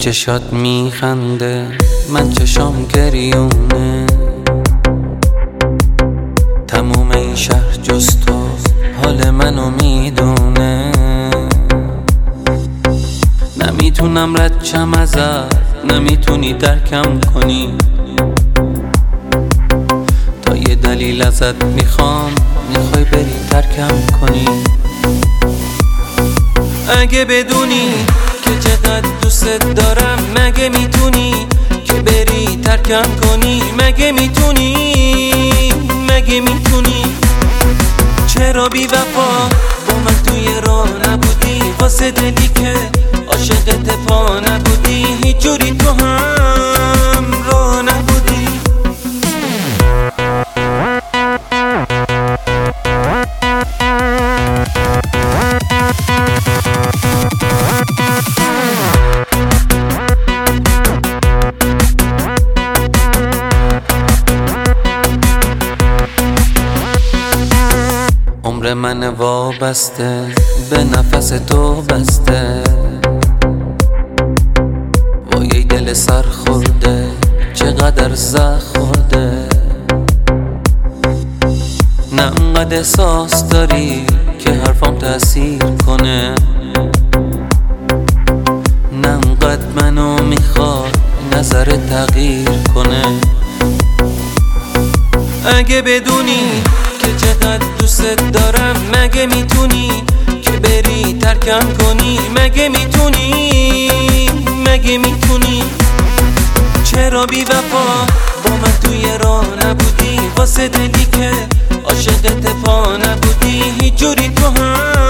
چشات میخنده من چشام گریونه، تموم این شهر جز تو حال منو میدونه. نمیتونم رد شم ازت، نمیتونی درکم کنی، تا یه دلیل ازت میخوام، میخوای بری ترکم کنی. اگه بدونی که چقدر دوست دارم، مگه میتونی که بری ترکم کنی؟ مگه میتونی؟ مگه میتونی؟ چرا بی وفا با من توی راه نبودی؟ واسه دلی که عاشقت پا نبودی، هیچ جوری تو هم راه نبودی. عمر من وابسته به نفس تو بسته، وای دل سر خورده چقدر زخم خورده. نه انقدر احساس داری که حرفام تأثیر کنه، نه انقدر منو میخواد نظر تغییر کنه. اگه بدونی که چقدر دوست دارم، مگه میتونی که بری ترکم کنی؟ مگه میتونی؟ مگه میتونی؟ چرا بی وفا با من توی راه نبودی؟ واسه دلی که عاشقت پا نبودی، هیچ جوری تو هم